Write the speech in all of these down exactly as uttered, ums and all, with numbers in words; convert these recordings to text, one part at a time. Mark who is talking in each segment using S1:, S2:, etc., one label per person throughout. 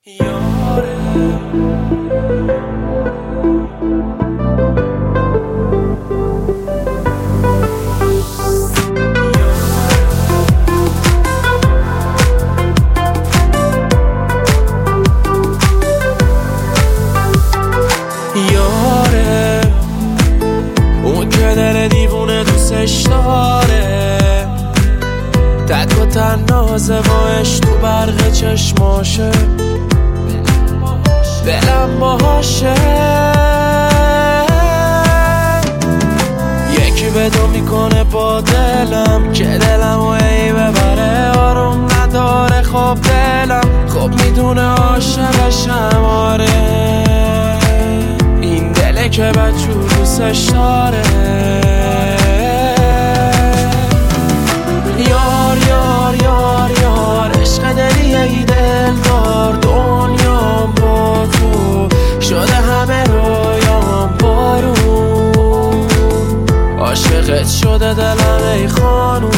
S1: یاره یاره اون که دل دیوونه دوستش داره، تک و تنازه باش تو برق چشماشه، دلم باشه یکی بدو میکنه با دلم که دلم و ای ببره، آروم نداره خب دلم خب میدونه عاشقشم. آره این دله که بچور دوستش داره. یار یار یار یار عشق دلی ای دل دار، دنیام با تو شده همه رویام بارون، عاشقت شده دلم ای خانوم.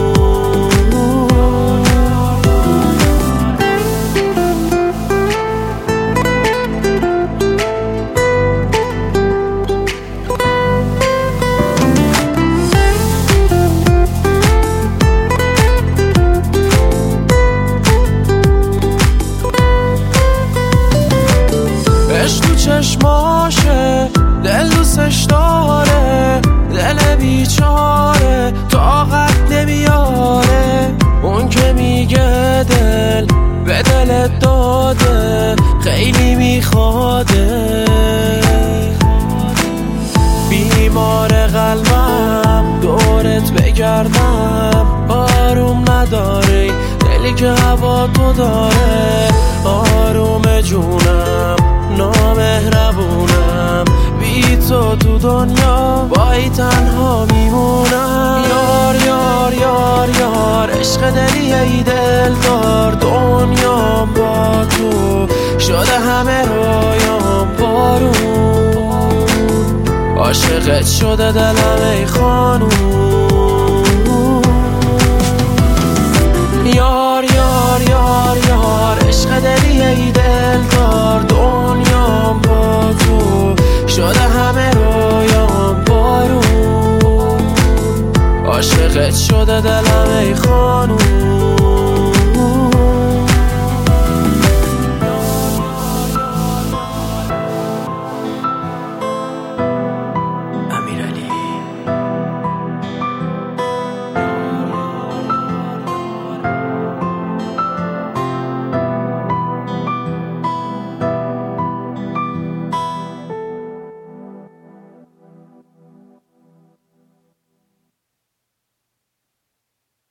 S1: تو چشماشه دل دوستش داره، دل بیچاره طاقت نمیاره، اون که میگه دل به دلت داده خیلی میخواده. بیمار قلبم دورت بگردم، آروم نداره دلی که هوا تو داره، آروم جونم نامهربونم، بی تو تو دنیا بایی تنها میمونم. یار یار یار یار عشق دلی ای دل دار، دنیام با تو شده همه رویام بارون، عاشقت شده دلم ای خانوم. یار یار یار یار عشق دلی ای دل دار، دنیام با تو شده همه رویام بارون، عاشقت شده دلم ای خانوم.